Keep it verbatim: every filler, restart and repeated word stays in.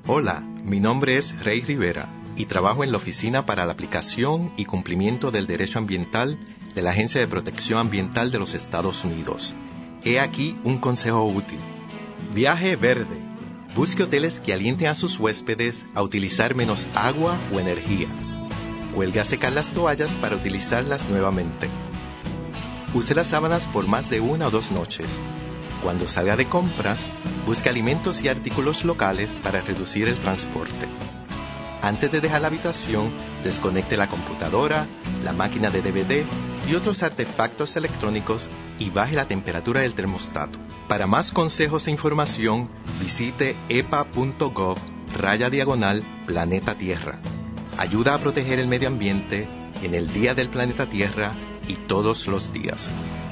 Hola, mi nombre es Rey Rivera y trabajo en la Oficina para la Aplicación y Cumplimiento del Derecho Ambiental de la Agencia de Protección Ambiental de los Estados Unidos. He aquí un consejo útil. Viaje verde. Busque hoteles que alienten a sus huéspedes a utilizar menos agua o energía. Cuelgue a secar las toallas para utilizarlas nuevamente. Use las sábanas por más de una o dos noches. Cuando salga de compras, busque alimentos y artículos locales para reducir el transporte. Antes de dejar la habitación, desconecte la computadora, la máquina de D V D y otros artefactos electrónicos y baje la temperatura del termostato. Para más consejos e información, visite epa.gov raya diagonal planeta Tierra. Ayuda a proteger el medio ambiente en el Día del Planeta Tierra y todos los días.